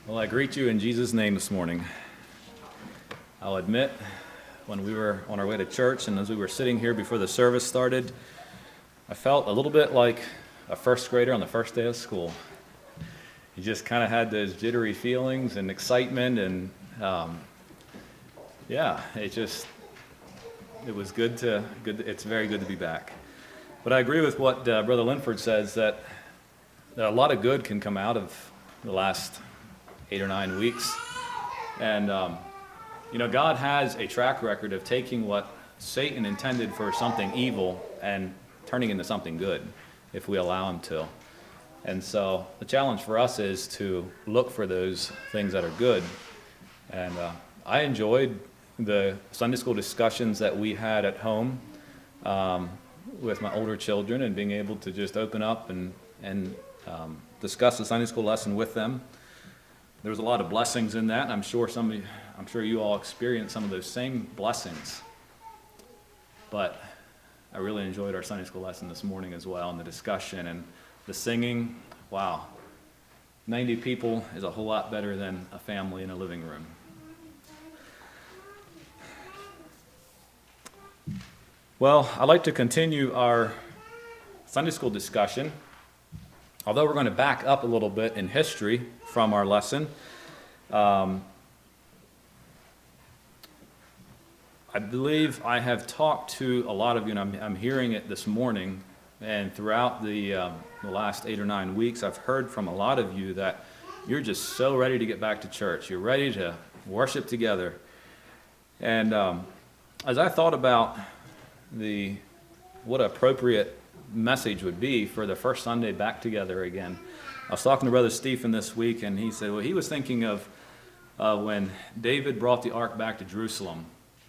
Well, I greet you in Jesus' name this morning. I'll admit, when we were on our way to church and as we were sitting here before the service started, I felt a little bit like a first grader on the first day of school. You just kind of had those jittery feelings and excitement, and it was good. It's very good to be back. But I agree with what Brother Linford says, that a lot of good can come out of the last 8 or 9 weeks. And, God has a track record of taking what Satan intended for something evil and turning into something good, if we allow him to. And so the challenge for us is to look for those things that are good. And I enjoyed the Sunday school discussions that we had at home with my older children, and being able to just open up and discuss the Sunday school lesson with them. There was a lot of blessings in that, and I'm sure you all experienced some of those same blessings. But I really enjoyed our Sunday school lesson this morning as well, and the discussion and the singing. Wow, 90 people is a whole lot better than a family in a living room. Well, I'd like to continue our Sunday school discussion. Although we're going to back up a little bit in history from our lesson, I believe I have talked to a lot of you, and I'm hearing it this morning, and throughout the last 8 or 9 weeks, I've heard from a lot of you that you're just so ready to get back to church. You're ready to worship together. And as I thought about what appropriate message would be for the first Sunday back together again, I was talking to Brother Stephen this week, and he said, well, he was thinking of when David brought the ark back to Jerusalem.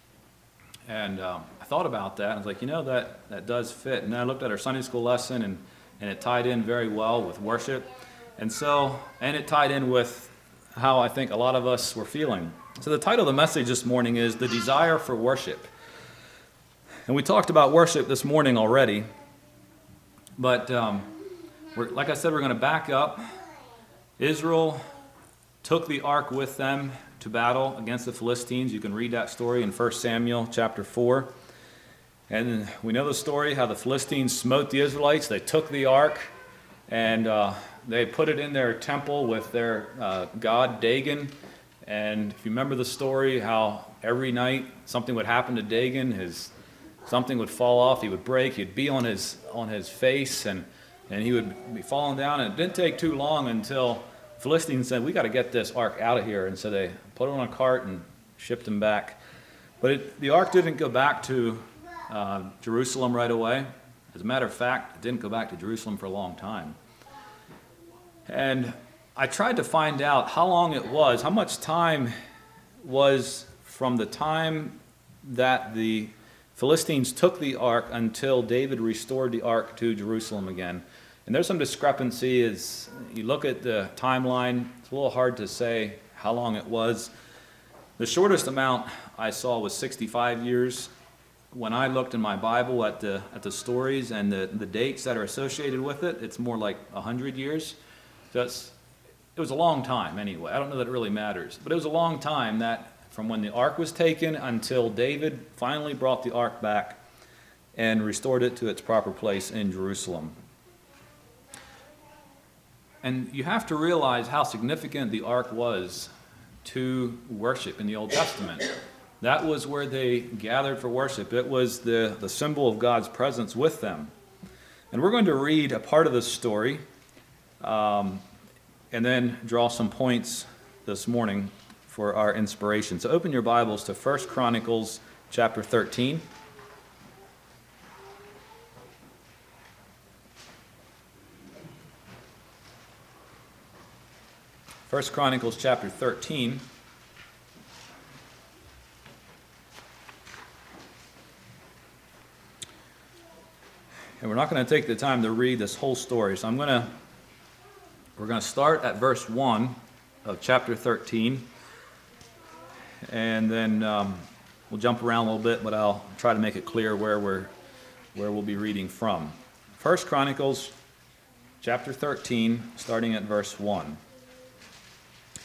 And I thought about that. I was like, that does fit. And then I looked at our Sunday school lesson, and it tied in very well with worship. And it tied in with how I think a lot of us were feeling. So the title of the message this morning is The Desire for Worship. And we talked about worship this morning already. But like I said, we're going to back up. Israel took the ark with them to battle against the Philistines. You can read that story in 1 Samuel chapter 4. And we know the story, how the Philistines smote the Israelites. They took the ark, and they put it in their temple with their god Dagon. And if you remember the story, how every night something would happen to Dagon. Something would fall off, he would break, he'd be on his face, and he would be falling down. And it didn't take too long until Philistines said, we got to get this ark out of here. And so they put it on a cart and shipped him back. But the ark didn't go back to Jerusalem right away. As a matter of fact, it didn't go back to Jerusalem for a long time. And I tried to find out how long it was, how much time was from the time that the Philistines took the ark until David restored the ark to Jerusalem again. And there's some discrepancy as you look at the timeline. It's a little hard to say how long it was. The shortest amount I saw was 65 years. When I looked in my Bible at the stories and the dates that are associated with it, it's more like 100 years. So it was a long time anyway. I don't know that it really matters. But it was a long time that from when the ark was taken until David finally brought the ark back and restored it to its proper place in Jerusalem. And you have to realize how significant the ark was to worship in the Old Testament. That was where they gathered for worship. It was the symbol of God's presence with them. And we're going to read a part of this story and then draw some points this morning for our inspiration. So open your Bibles to 1 Chronicles chapter 13. First Chronicles chapter 13. And we're not going to take the time to read this whole story. So we're going to start at verse 1 of chapter 13. And then we'll jump around a little bit, but I'll try to make it clear where we'll be reading from. 1 Chronicles chapter 13, starting at verse 1.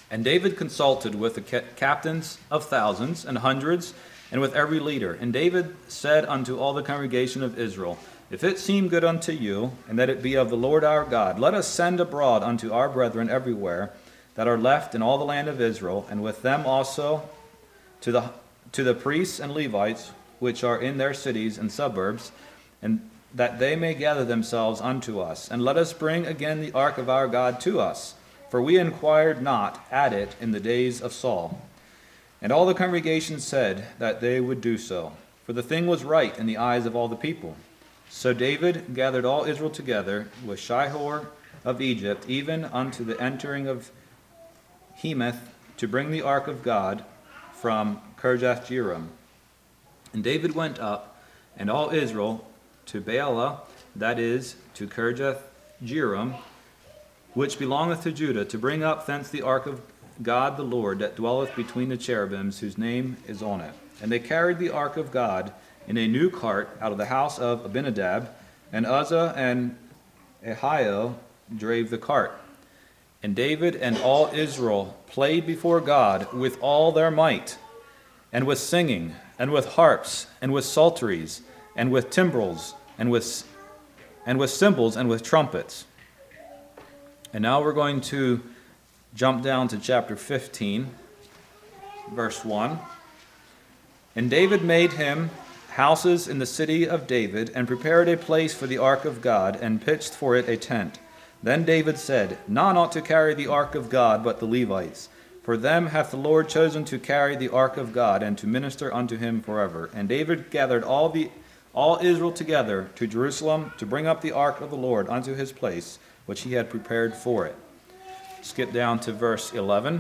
And David consulted with the captains of thousands and hundreds, and with every leader. And David said unto all the congregation of Israel, If it seem good unto you, and that it be of the Lord our God, let us send abroad unto our brethren everywhere that are left in all the land of Israel, and with them also to the priests and Levites which are in their cities and suburbs, and that they may gather themselves unto us. And let us bring again the ark of our God to us, for we inquired not at it in the days of Saul. And all the congregation said that they would do so, for the thing was right in the eyes of all the people. So David gathered all Israel together with Shihor of Egypt, even unto the entering of Hemath, to bring the ark of God from Kirjath-jearim. And David went up, and all Israel, to Baalah, that is, to Kirjath-jearim, which belongeth to Judah, to bring up thence the ark of God the Lord, that dwelleth between the cherubims, whose name is on it. And they carried the ark of God in a new cart out of the house of Abinadab, and Uzzah and Ahio drave the cart. And David and all Israel played before God with all their might, and with singing, and with harps, and with psalteries, and with timbrels, and with cymbals, and with trumpets. And now we're going to jump down to chapter 15, verse 1. And David made him houses in the city of David, and prepared a place for the ark of God, and pitched for it a tent. Then David said, None ought to carry the ark of God but the Levites. For them hath the Lord chosen to carry the ark of God, and to minister unto him forever. And David gathered all Israel together to Jerusalem, to bring up the ark of the Lord unto his place, which he had prepared for it. Skip down to verse 11.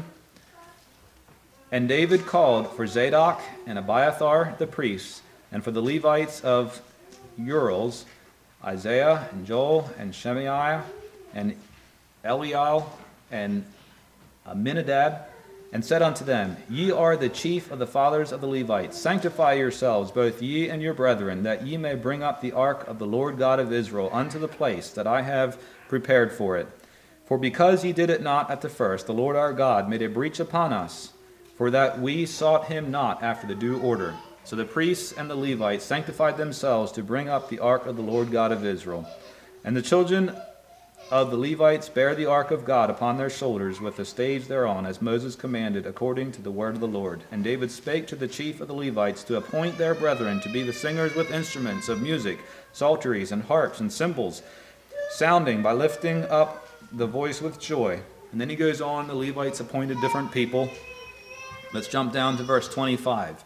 And David called for Zadok and Abiathar the priests, and for the Levites of Uriel, Isaiah and Joel and Shemaiah and Eliel and Aminadab, and said unto them, Ye are the chief of the fathers of the Levites. Sanctify yourselves, both ye and your brethren, that ye may bring up the ark of the Lord God of Israel unto the place that I have prepared for it. For because ye did it not at the first, the Lord our God made a breach upon us, for that we sought him not after the due order. So the priests and the Levites sanctified themselves to bring up the ark of the Lord God of Israel. And the children of the Levites bare the ark of God upon their shoulders with the staves thereon, as Moses commanded, according to the word of the Lord. And David spake to the chief of the Levites to appoint their brethren to be the singers with instruments of music, psalteries, and harps, and cymbals, sounding by lifting up the voice with joy. And then he goes on, the Levites appointed different people. Let's jump down to verse 25.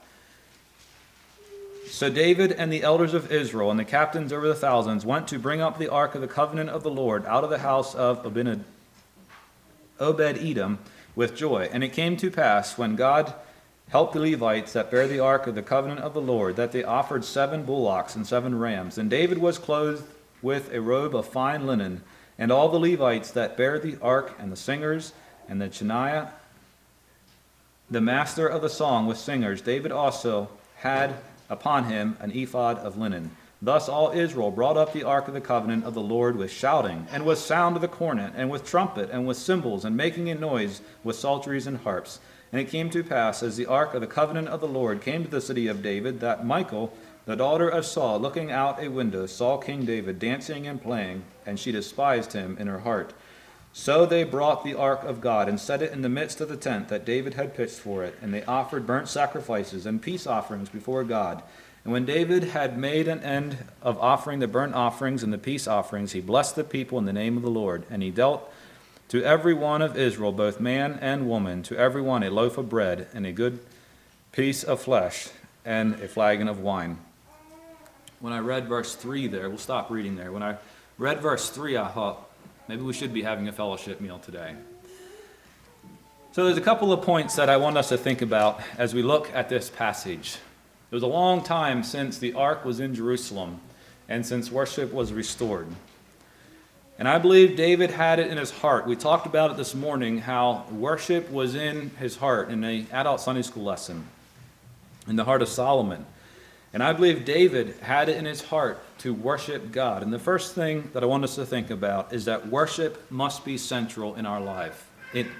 So David and the elders of Israel and the captains over the thousands went to bring up the ark of the covenant of the Lord out of the house of Obed-Edom with joy. And it came to pass, when God helped the Levites that bare the ark of the covenant of the Lord, that they offered 7 bullocks and 7 rams. And David was clothed with a robe of fine linen, and all the Levites that bare the ark, and the singers, and the Chaniah, the master of the song with singers, David also had upon him an ephod of linen. Thus all Israel brought up the ark of the covenant of the Lord with shouting, and with sound of the cornet, and with trumpet, and with cymbals, and making a noise with psalteries and harps. And it came to pass, as the ark of the covenant of the Lord came to the city of David, that Michal, the daughter of Saul, looking out a window, saw King David dancing and playing, and she despised him in her heart. So they brought the ark of God, and set it in the midst of the tent that David had pitched for it. And they offered burnt sacrifices and peace offerings before God. And when David had made an end of offering the burnt offerings and the peace offerings, he blessed the people in the name of the Lord. And he dealt to every one of Israel, both man and woman, to every one a loaf of bread, and a good piece of flesh, and a flagon of wine. When I read verse 3 there, we'll stop reading there. When I read verse 3, I thought, maybe we should be having a fellowship meal today. So there's a couple of points that I want us to think about as we look at this passage. It was a long time since the ark was in Jerusalem and since worship was restored. And I believe David had it in his heart. We talked about it this morning, how worship was in his heart in an adult Sunday school lesson, in the heart of Solomon. And I believe David had it in his heart to worship God. And the first thing that I want us to think about is that worship must be central in our life.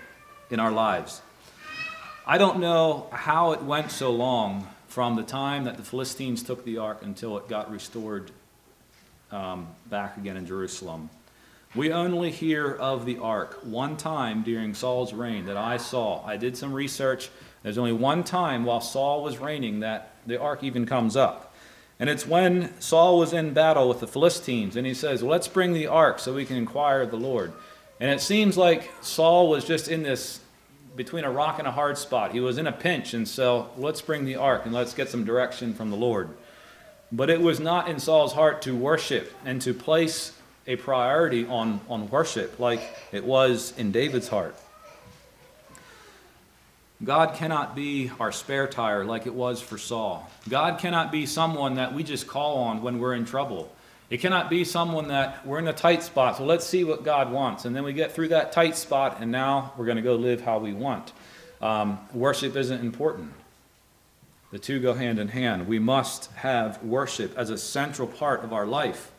in our lives. I don't know how it went so long from the time that the Philistines took the ark until it got restored back again in Jerusalem. We only hear of the ark one time during Saul's reign that I saw. I did some research. There's only one time while Saul was reigning that the ark even comes up. And it's when Saul was in battle with the Philistines, and he says, well, let's bring the ark so we can inquire of the Lord. And it seems like Saul was just in this, between a rock and a hard spot. He was in a pinch, and so let's bring the ark and let's get some direction from the Lord. But it was not in Saul's heart to worship and to place a priority on worship like it was in David's heart. God cannot be our spare tire like it was for Saul. God cannot be someone that we just call on when we're in trouble. It cannot be someone that we're in a tight spot, so let's see what God wants. And then we get through that tight spot, and now we're going to go live how we want. Worship isn't important. The two go hand in hand. We must have worship as a central part of our life.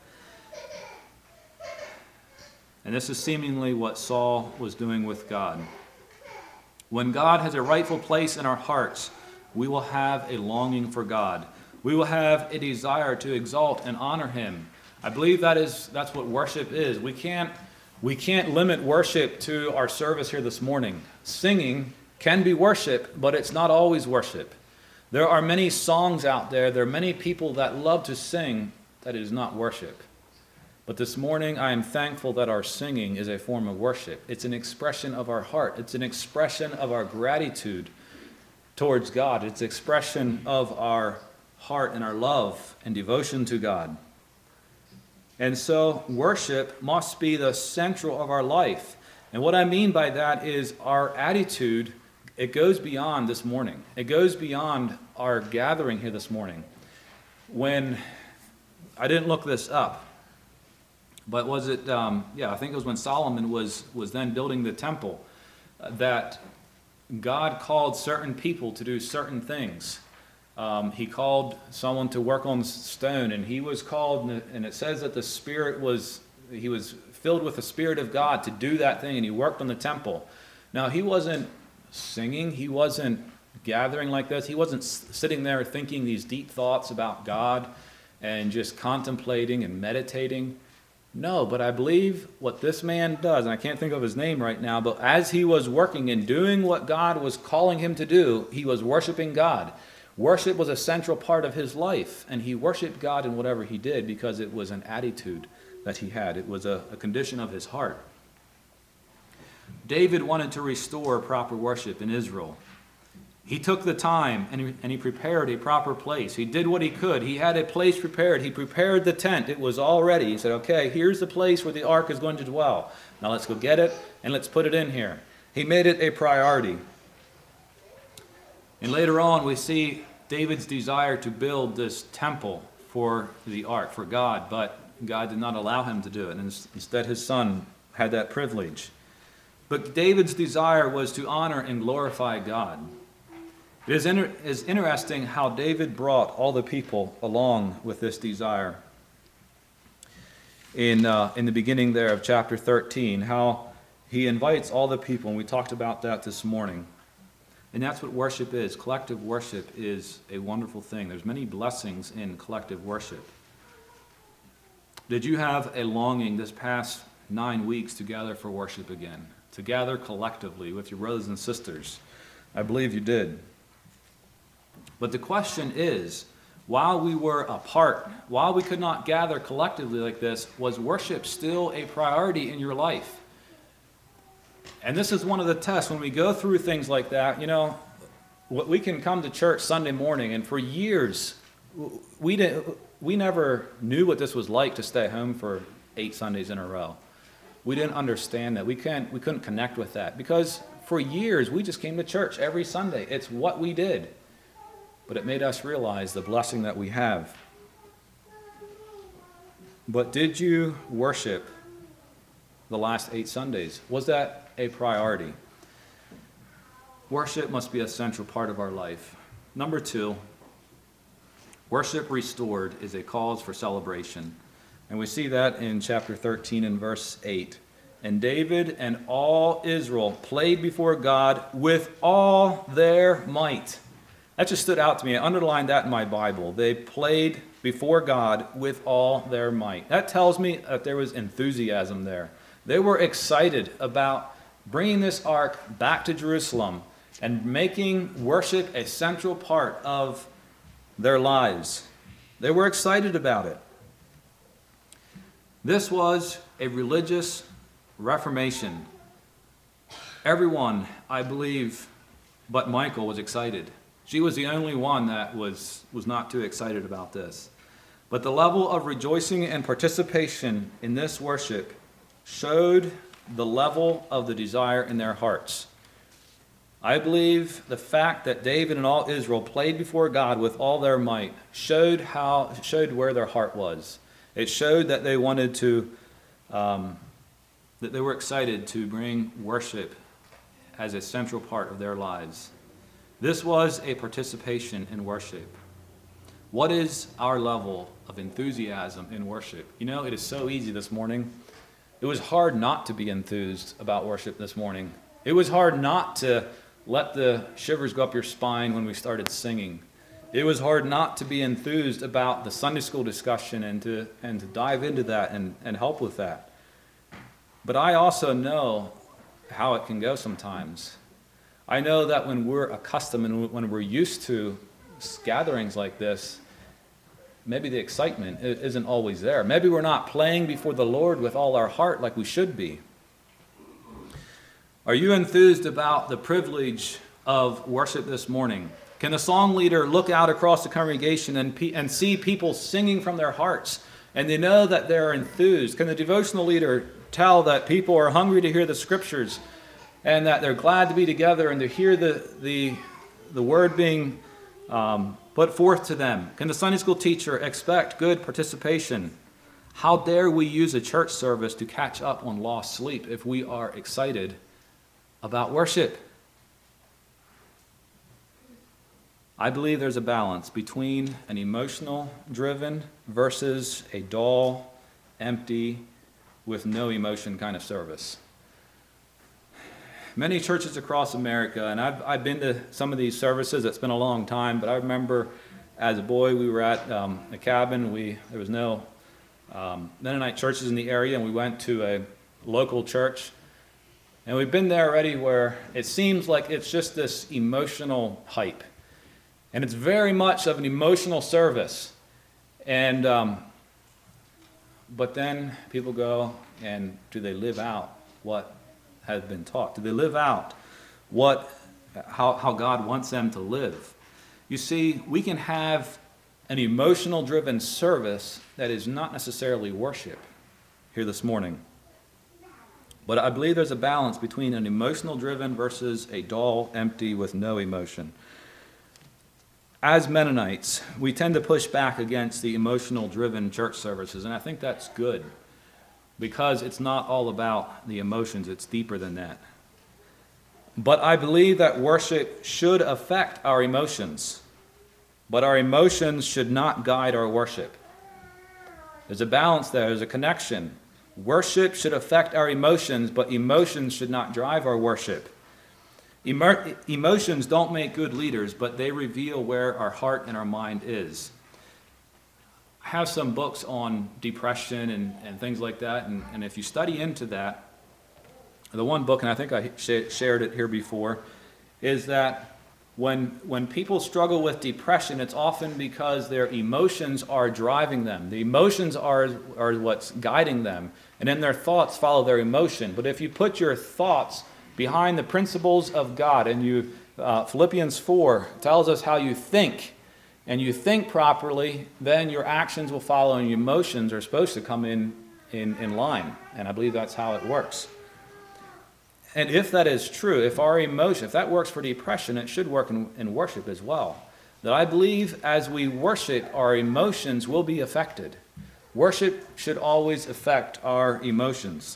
And this is seemingly what Saul was doing with God. When God has a rightful place in our hearts, we will have a longing for God. We will have a desire to exalt and honor Him. I believe that's what worship is. We can't limit worship to our service here this morning. Singing can be worship, but it's not always worship. There are many songs out there. There are many people that love to sing that is not worship. But this morning, I am thankful that our singing is a form of worship. It's an expression of our heart. It's an expression of our gratitude towards God. It's an expression of our heart and our love and devotion to God. And so worship must be the central of our life. And what I mean by that is our attitude, it goes beyond this morning. It goes beyond our gathering here this morning. When, I didn't look this up, but was it, I think it was when Solomon was then building the temple, that God called certain people to do certain things. He called someone to work on stone, and he was called, and it says that he was filled with the Spirit of God to do that thing, and he worked on the temple. Now, he wasn't singing, he wasn't gathering like this, he wasn't sitting there thinking these deep thoughts about God and just contemplating and meditating. No, but I believe what this man does, and I can't think of his name right now, but as he was working and doing what God was calling him to do, he was worshiping God. Worship was a central part of his life, and he worshiped God in whatever he did because it was an attitude that he had. It was a condition of his heart. David wanted to restore proper worship in Israel. He took the time and he prepared a proper place. He did what he could. He had a place prepared. He prepared the tent. It was all ready. He said, okay, here's the place where the ark is going to dwell. Now let's go get it and let's put it in here. He made it a priority. And later on we see David's desire to build this temple for the ark, for God, but God did not allow him to do it. And instead his son had that privilege. But David's desire was to honor and glorify God. It is interesting how David brought all the people along with this desire. In the beginning there of chapter 13, how he invites all the people, and we talked about that this morning. And that's what worship is. Collective worship is a wonderful thing. There's many blessings in collective worship. Did you have a longing this past 9 weeks to gather for worship again? To gather collectively with your brothers and sisters? I believe you did. But the question is, while we were apart, while we could not gather collectively like this, was worship still a priority in your life? And this is one of the tests when we go through things like that. You know, we can come to church Sunday morning, and for years, we never knew what this was like to stay home for 8 Sundays in a row. We didn't understand that. We couldn't connect with that because for years we just came to church every Sunday. It's what we did. But it made us realize the blessing that we have. But did you worship the last 8 Sundays? Was that a priority? Worship must be a central part of our life. Number 2, worship restored is a cause for celebration. And we see that in chapter 13 and verse 8. And David and all Israel played before God with all their might. That just stood out to me. I underlined that in my Bible. They played before God with all their might. That tells me that there was enthusiasm there. They were excited about bringing this ark back to Jerusalem and making worship a central part of their lives. They were excited about it. This was a religious reformation. Everyone, I believe, but Michal was excited. She was the only one that was not too excited about this. But the level of rejoicing and participation in this worship showed the level of the desire in their hearts. I believe the fact that David and all Israel played before God with all their might showed where their heart was. It showed that they wanted to, that they were excited to bring worship as a central part of their lives. This was a participation in worship. What is our level of enthusiasm in worship? You know, it is so easy this morning. It was hard not to be enthused about worship this morning. It was hard not to let the shivers go up your spine when we started singing. It was hard not to be enthused about the Sunday school discussion and to dive into that and help with that. But I also know how it can go sometimes. I know that when we're accustomed and when we're used to gatherings like this, maybe the excitement isn't always there. Maybe we're not playing before the Lord with all our heart like we should be. Are you enthused about the privilege of worship this morning? Can the song leader look out across the congregation and see people singing from their hearts, and they know that they're enthused? Can the devotional leader tell that people are hungry to hear the scriptures and that they're glad to be together and to hear the word being put forth to them? Can the Sunday school teacher expect good participation? How dare we use a church service to catch up on lost sleep if we are excited about worship? I believe there's a balance between an emotional driven versus a dull, empty, with no emotion kind of service. Many churches across America, and I've been to some of these services. It's been a long time, but I remember as a boy we were at a cabin. There was no Mennonite churches in the area, and we went to a local church. And we've been there already where it seems like it's just this emotional hype. And it's very much of an emotional service. And but then people go, and do they live out what has been taught? Do they live out how God wants them to live? You see, we can have an emotional driven service that is not necessarily worship here this morning. But I believe there's a balance between an emotional driven versus a dull, empty, with no emotion. As Mennonites, we tend to push back against the emotional driven church services, and I think that's good because it's not all about the emotions, it's deeper than that. But I believe that worship should affect our emotions, but our emotions should not guide our worship. There's a balance there, there's a connection. Worship should affect our emotions, but emotions should not drive our worship. Emotions don't make good leaders, but they reveal where our heart and our mind is. I have some books on depression and things like that, and if you study into that, the one book, and I think I shared it here before, is that when people struggle with depression, it's often because their emotions are driving them. The emotions are what's guiding them, and then their thoughts follow their emotion. But if you put your thoughts behind the principles of God, and Philippians 4 tells us how you think, and you think properly, then your actions will follow, and your emotions are supposed to come in line. And I believe that's how it works. And if that is true, if that works for depression, it should work in worship as well. That I believe as we worship, our emotions will be affected. Worship should always affect our emotions.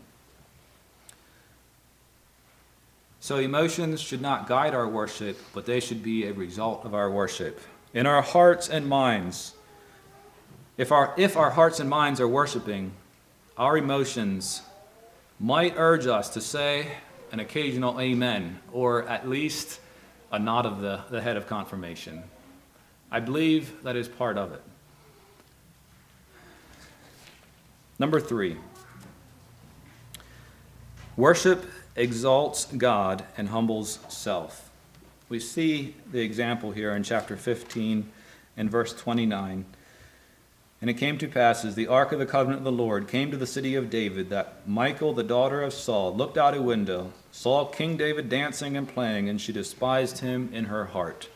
So emotions should not guide our worship, but they should be a result of our worship. In our hearts and minds, if our hearts and minds are worshiping, our emotions might urge us to say an occasional amen, or at least a nod of the head of confirmation. I believe that is part of it. Number 3, worship exalts God and humbles self. We see the example here in chapter 15 and verse 29. And it came to pass, as the ark of the covenant of the Lord came to the city of David, that Michal, the daughter of Saul, looked out a window, saw King David dancing and playing, and she despised him in her heart.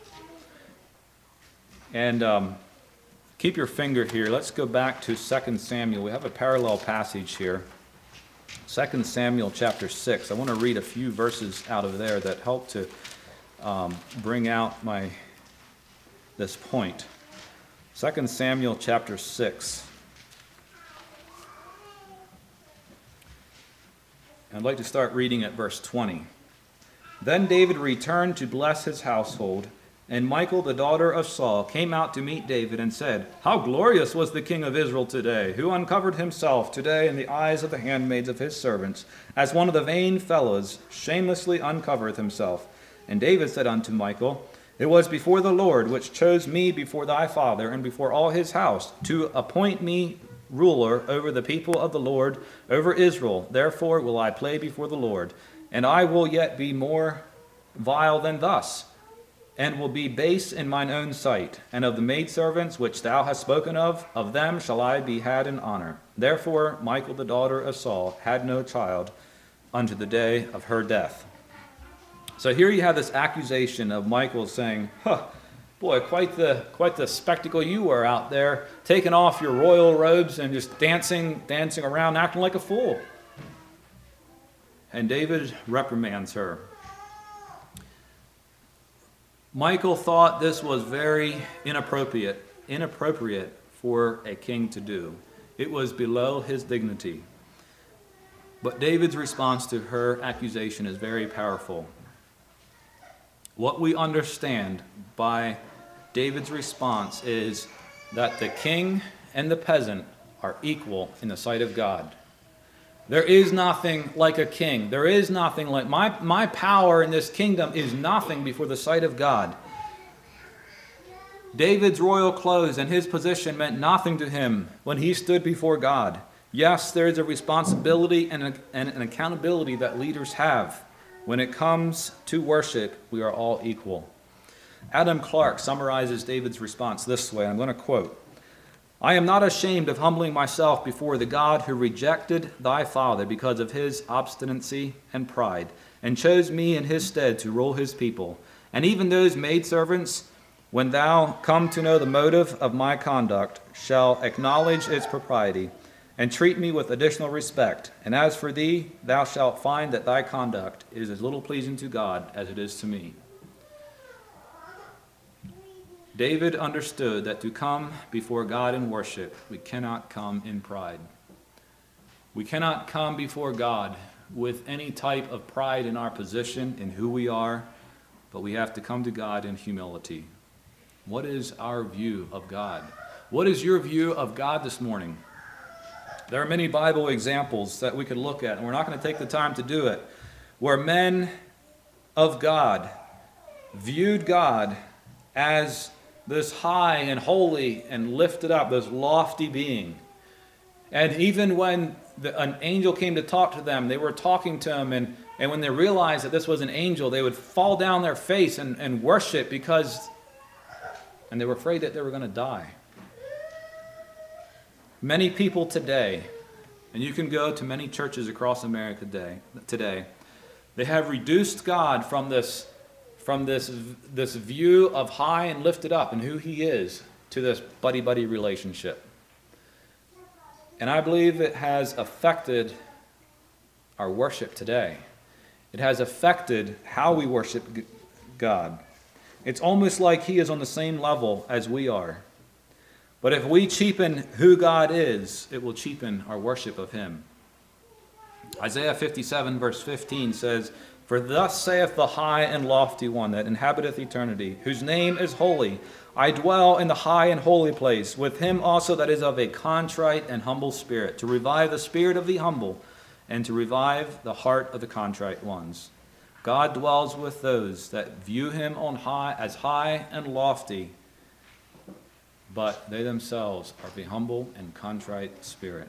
And keep your finger here. Let's go back to 2 Samuel. We have a parallel passage here. 2 Samuel chapter 6. I want to read a few verses out of there that help to bring out this point. 2 Samuel chapter 6. I'd like to start reading at verse 20. Then David returned to bless his household, and Michal, the daughter of Saul, came out to meet David and said, "How glorious was the king of Israel today, who uncovered himself today in the eyes of the handmaids of his servants, as one of the vain fellows shamelessly uncovereth himself." And David said unto Michal, "It was before the Lord, which chose me before thy father and before all his house, to appoint me ruler over the people of the Lord, over Israel. Therefore will I play before the Lord, and I will yet be more vile than thus, and will be base in mine own sight. And of the maidservants which thou hast spoken of them shall I be had in honor." Therefore Michal, the daughter of Saul, had no child unto the day of her death. So here you have this accusation of Michal saying, boy, quite the spectacle you were out there, taking off your royal robes and just dancing around, acting like a fool. And David reprimands her. Michal thought this was very inappropriate for a king to do. It was below his dignity. But David's response to her accusation is very powerful. What we understand by David's response is that the king and the peasant are equal in the sight of God. There is nothing like a king. There is nothing like my power in this kingdom is nothing before the sight of God. David's royal clothes and his position meant nothing to him when he stood before God. Yes, there is a responsibility and an accountability that leaders have. When it comes to worship, we are all equal. Adam Clarke summarizes David's response this way. I'm going to quote, "I am not ashamed of humbling myself before the God who rejected thy father because of his obstinacy and pride, and chose me in his stead to rule his people. And even those maidservants, when thou come to know the motive of my conduct, shall acknowledge its propriety, and treat me with additional respect. And as for thee, thou shalt find that thy conduct is as little pleasing to God as it is to me." David understood that to come before God in worship, we cannot come in pride. We cannot come before God with any type of pride in our position, in who we are, but we have to come to God in humility. What is our view of God? What is your view of God this morning? There are many Bible examples that we could look at, and we're not going to take the time to do it, where men of God viewed God as this high and holy and lifted up, this lofty being. And even when an angel came to talk to them, they were talking to him, and when they realized that this was an angel, they would fall down their face and worship and they were afraid that they were going to die. Many people today, and you can go to many churches across America today, they have reduced God from this view of high and lifted up and who he is to this buddy-buddy relationship. And I believe it has affected our worship today. It has affected how we worship God. It's almost like he is on the same level as we are. But if we cheapen who God is, it will cheapen our worship of him. Isaiah 57 verse 15 says, "For thus saith the high and lofty one that inhabiteth eternity, whose name is holy. I dwell in the high and holy place, with him also that is of a contrite and humble spirit, to revive the spirit of the humble, and to revive the heart of the contrite ones. God dwells with those that view him on high as high and lofty, but they themselves are of a humble and contrite spirit.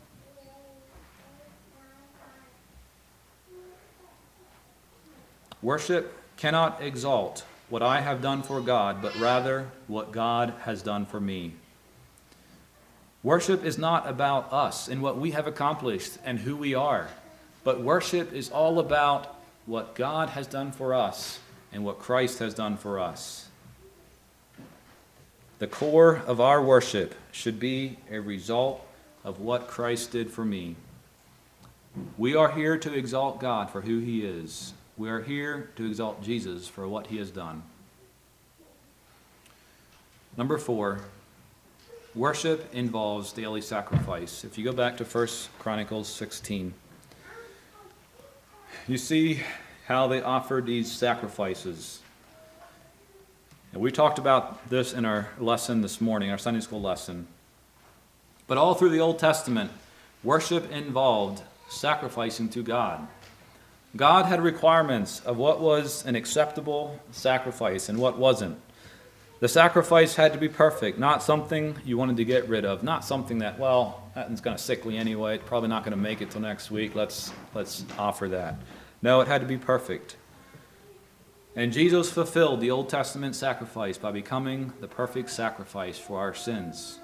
Worship cannot exalt what I have done for God, but rather what God has done for me. Worship is not about us and what we have accomplished and who we are, but worship is all about what God has done for us and what Christ has done for us. The core of our worship should be a result of what Christ did for me. We are here to exalt God for who he is. We are here to exalt Jesus for what he has done. Number 4, worship involves daily sacrifice. If you go back to 1 Chronicles 16, you see how they offered these sacrifices. And we talked about this in our lesson this morning, our Sunday school lesson. But all through the Old Testament, worship involved sacrificing to God. God had requirements of what was an acceptable sacrifice and what wasn't. The sacrifice had to be perfect, not something you wanted to get rid of, not something that, well, that's kind of sickly anyway, it's probably not going to make it till next week, let's offer that. No, it had to be perfect. And Jesus fulfilled the Old Testament sacrifice by becoming the perfect sacrifice for our sins.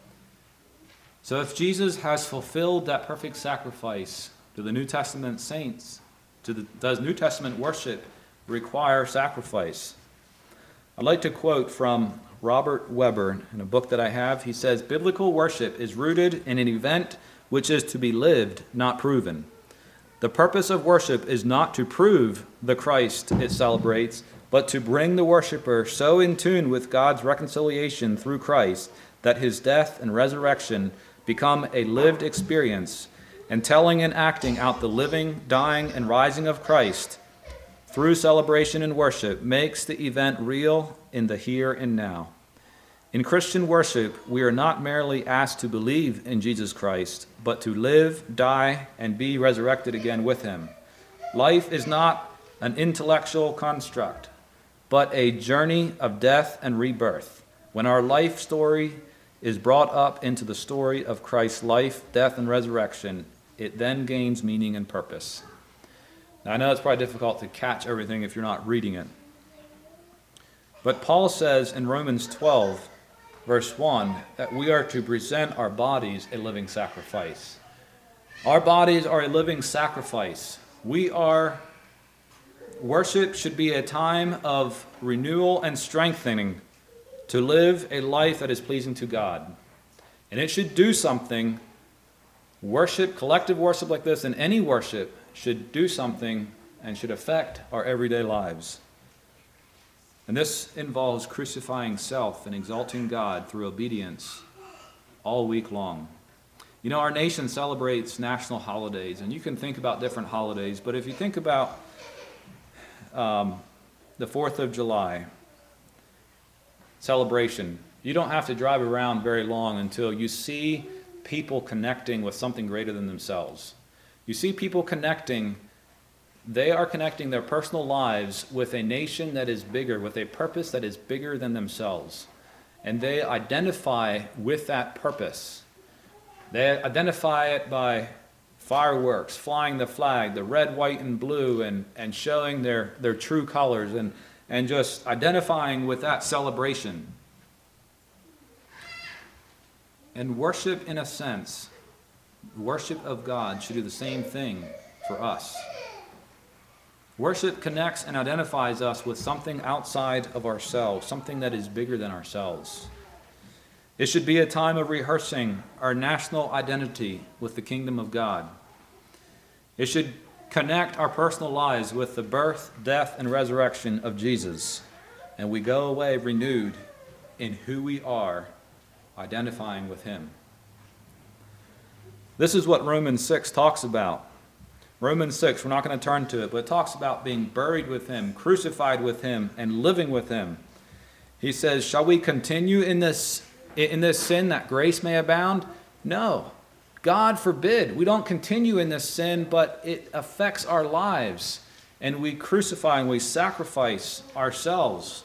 So if Jesus has fulfilled that perfect sacrifice, do the New Testament saints, does New Testament worship require sacrifice? I'd like to quote from Robert Weber in a book that I have. He says, "Biblical worship is rooted in an event which is to be lived, not proven. The purpose of worship is not to prove the Christ it celebrates, but to bring the worshiper so in tune with God's reconciliation through Christ that his death and resurrection become a lived experience, and telling and acting out the living, dying, and rising of Christ through celebration and worship makes the event real in the here and now. In Christian worship, we are not merely asked to believe in Jesus Christ, but to live, die, and be resurrected again with him. Life is not an intellectual construct, but a journey of death and rebirth. When our life story is brought up into the story of Christ's life, death, and resurrection, it then gains meaning and purpose." Now, I know it's probably difficult to catch everything if you're not reading it. But Paul says in Romans 12, verse 1, that we are to present our bodies a living sacrifice. Our bodies are a living sacrifice. Worship should be a time of renewal and strengthening to live a life that is pleasing to God. And it should do something. Worship, collective worship like this, and any worship should do something and should affect our everyday lives. And this involves crucifying self and exalting God through obedience all week long. You know, our nation celebrates national holidays, and you can think about different holidays, but if you think about the 4th of July celebration, you don't have to drive around very long until you see people connecting with something greater than themselves. You see people connecting. They are connecting their personal lives with a nation that is bigger, with a purpose that is bigger than themselves. And they identify with that purpose. They identify it by fireworks, flying the flag, the red, white, and blue, and showing their true colors, and just identifying with that celebration. And worship, in a sense, worship of God should do the same thing for us. Worship connects and identifies us with something outside of ourselves, something that is bigger than ourselves. It should be a time of rehearsing our national identity with the kingdom of God. It should connect our personal lives with the birth, death, and resurrection of Jesus. And we go away renewed in who we are, identifying with him. This is what Romans 6 talks about. Romans 6, we're not going to turn to it, but it talks about being buried with him, crucified with him, and living with him. He says, shall we continue in this sin that grace may abound? No. God forbid. We don't continue in this sin, but it affects our lives. And we crucify and we sacrifice ourselves.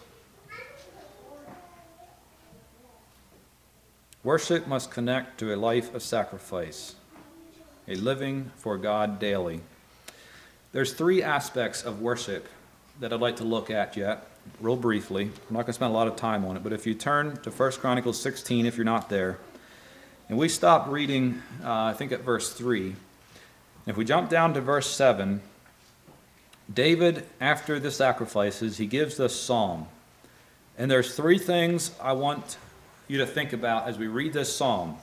Worship must connect to a life of sacrifice, a living for God daily. There's 3 aspects of worship that I'd like to look at yet, real briefly. I'm not going to spend a lot of time on it, but if you turn to 1 Chronicles 16, if you're not there, and we stopped reading, I think at verse 3. If we jump down to verse 7, David, after the sacrifices, he gives this psalm. And there's 3 things I want you to think about as we read this psalm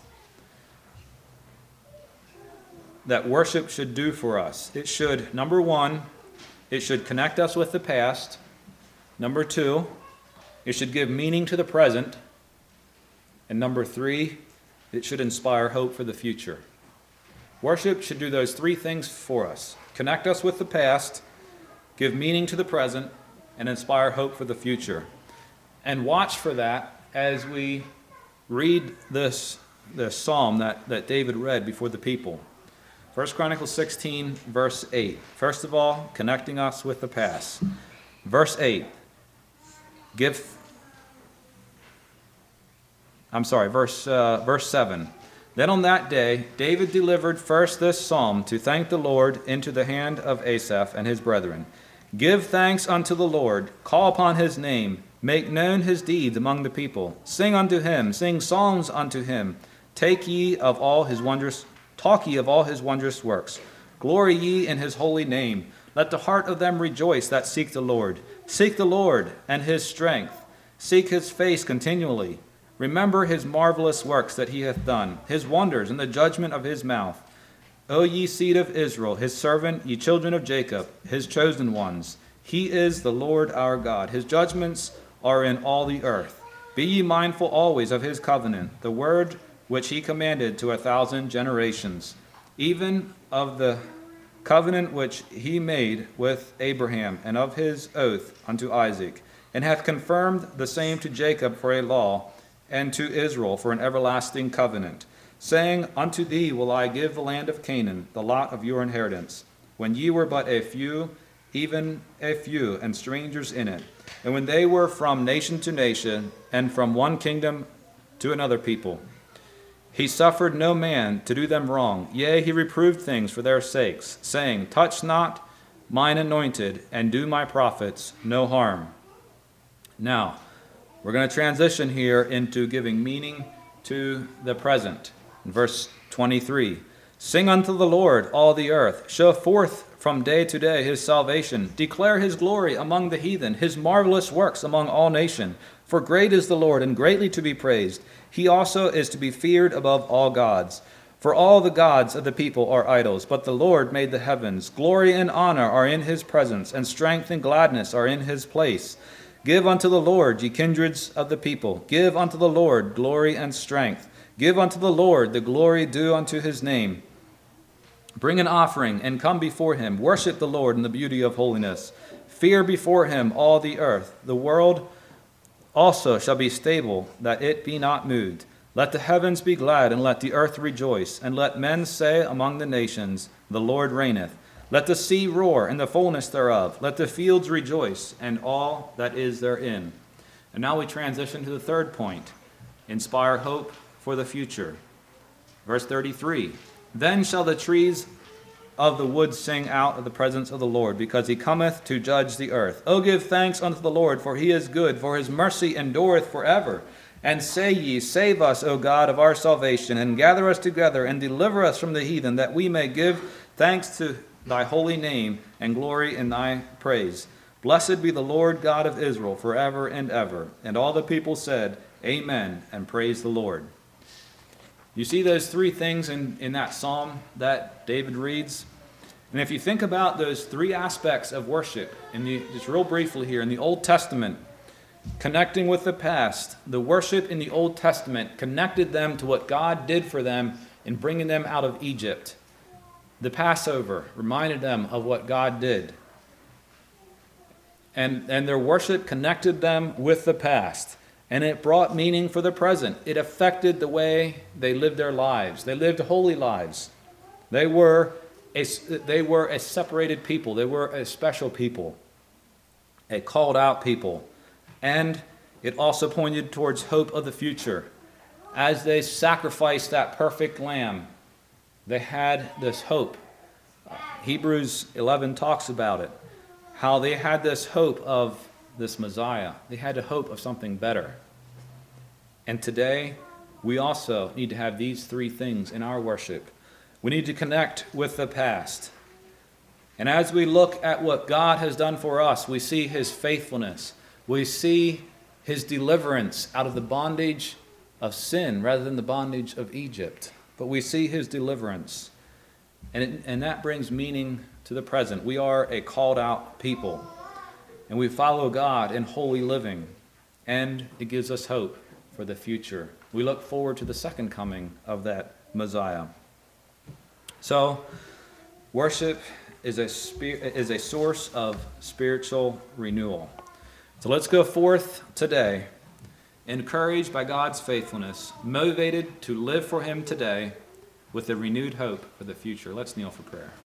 that worship should do for us. It should, number 1, it should connect us with the past. Number 2, it should give meaning to the present. And number 3, it should inspire hope for the future. Worship should do those 3 things for us. Connect us with the past, give meaning to the present, and inspire hope for the future. And watch for that as we read this psalm that David read before the people. 1 Chronicles 16, verse 8. First of all, connecting us with the past. Verse 8. Verse 7. Then on that day, David delivered first this psalm to thank the Lord into the hand of Asaph and his brethren. Give thanks unto the Lord, call upon his name, make known his deeds among the people. Sing unto him, sing psalms unto him. Talk ye of all his wondrous works. Glory ye in his holy name. Let the heart of them rejoice that seek the Lord. Seek the Lord and his strength. Seek his face continually. Remember his marvelous works that he hath done, his wonders and the judgment of his mouth. O ye seed of Israel, his servant, ye children of Jacob, his chosen ones. He is the Lord our God. His judgments are in all the earth. Be ye mindful always of his covenant, the word which he commanded to 1,000 generations, even of the covenant which he made with Abraham, and of his oath unto Isaac, and hath confirmed the same to Jacob for a law, and to Israel for an everlasting covenant, saying, Unto thee will I give the land of Canaan, the lot of your inheritance, when ye were but a few, even a few, and strangers in it, and when they were from nation to nation, and from one kingdom to another people. He suffered no man to do them wrong, yea, he reproved things for their sakes, saying, Touch not mine anointed, and do my prophets no harm. Now, we're going to transition here into giving meaning to the present. In verse 23, Sing unto the Lord, all the earth. Show forth from day to day his salvation. Declare his glory among the heathen, his marvelous works among all nations. For great is the Lord, and greatly to be praised. He also is to be feared above all gods. For all the gods of the people are idols, but the Lord made the heavens. Glory and honor are in his presence, and strength and gladness are in his place. Give unto the Lord, ye kindreds of the people. Give unto the Lord glory and strength. Give unto the Lord the glory due unto his name. Bring an offering and come before him. Worship the Lord in the beauty of holiness. Fear before him all the earth. The world also shall be stable, that it be not moved. Let the heavens be glad, and let the earth rejoice. And let men say among the nations, The Lord reigneth. Let the sea roar, and the fullness thereof. Let the fields rejoice, and all that is therein. And now we transition to the third point. Inspire hope for the future. Verse 33. Then shall the trees of the wood sing out of the presence of the Lord, because he cometh to judge the earth. O give thanks unto the Lord, for he is good, for his mercy endureth forever. And say ye, Save us, O God of our salvation, and gather us together, and deliver us from the heathen, that we may give thanks to thy holy name, and glory in thy praise. Blessed be the Lord God of Israel forever and ever. And all the people said, Amen, and praise the Lord. You see those 3 things in that psalm that David reads? And if you think about those 3 aspects of worship, just real briefly here, in the Old Testament, connecting with the past, the worship in the Old Testament connected them to what God did for them in bringing them out of Egypt. The Passover reminded them of what God did. And their worship connected them with the past. And it brought meaning for the present. It affected the way they lived their lives. They lived holy lives. They were a separated people. They were a special people, a called out people. And it also pointed towards hope of the future. As they sacrificed that perfect lamb, they had this hope. Hebrews 11 talks about it, how they had this hope of this Messiah. They had a hope of something better. And today, we also need to have these three things in our worship. We need to connect with the past. And as we look at what God has done for us, we see his faithfulness. We see his deliverance out of the bondage of sin rather than the bondage of Egypt. But we see his deliverance. And that brings meaning to the present. We are a called out people. And we follow God in holy living. And it gives us hope for the future. We look forward to the second coming of that Messiah. So, worship is a source of spiritual renewal. So let's go forth today, encouraged by God's faithfulness, motivated to live for him today with a renewed hope for the future. Let's kneel for prayer.